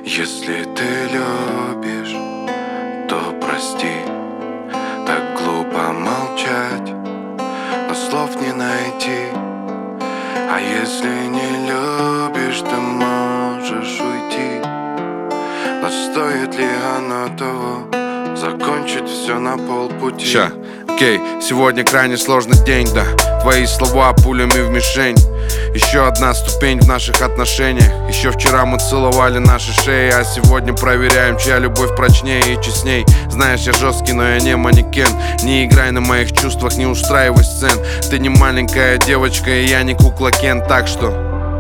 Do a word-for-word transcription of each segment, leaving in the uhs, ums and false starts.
Если ты любишь, то прости. Так глупо молчать, но слов не найти. А если не любишь, ты можешь уйти. Но стоит ли оно того? Закончить все на полпути. Ща, окей, сегодня крайне сложный день, да. Твои слова пулями в мишень. Еще одна ступень в наших отношениях. Еще вчера мы целовали наши шеи, а сегодня проверяем, чья любовь прочнее и честней. Знаешь, я жесткий, но я не манекен. Не играй на моих чувствах, не устраивай сцен. Ты не маленькая девочка, и я не кукла Кен. Так что,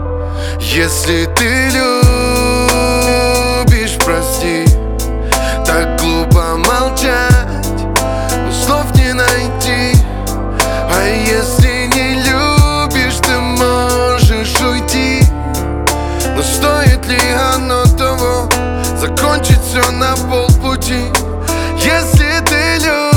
если ты любишь, прости. Так глупо молчать, но слов не найти. А если не любишь, ты можешь уйти. Но стоит ли оно того? Закончить все на полпути. Если ты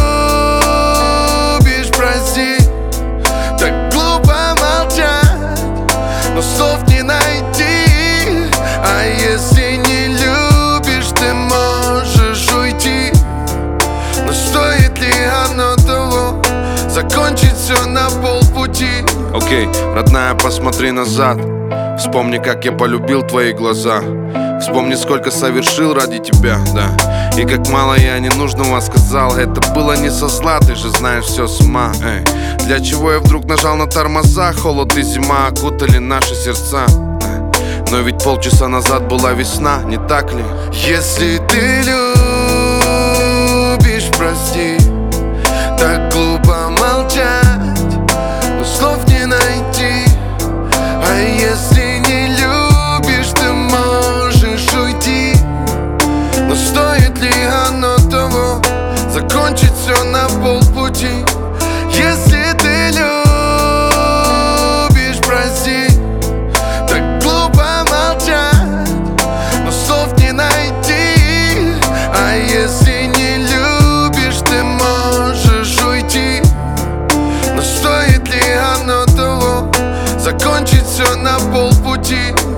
любишь, прости. Так глупо молчать, но слов не найти. А если не любишь, ты можешь уйти. Но стоит ли оно того? Закончить все на полпути. окей, родная, посмотри назад. Вспомни, как я полюбил твои глаза. Вспомни, сколько совершил ради тебя, да. И как мало я ненужного сказал. Это было не со зла, ты же знаешь все с ума, эй. Для чего я вдруг нажал на тормоза? Холод и зима окутали наши сердца. Но ведь полчаса назад была весна, не так ли? Если ты любишь, прости. Так глупо молчать, но слов не найти. А если не любишь, ты можешь уйти. Но стоит ли оно того? Закончить все на полпути. Если ты любишь, прости. Так глупо молчать, но слов не найти. А если не любишь, ты можешь уйти. Но стоит ли оно того? Закончить все на полпути.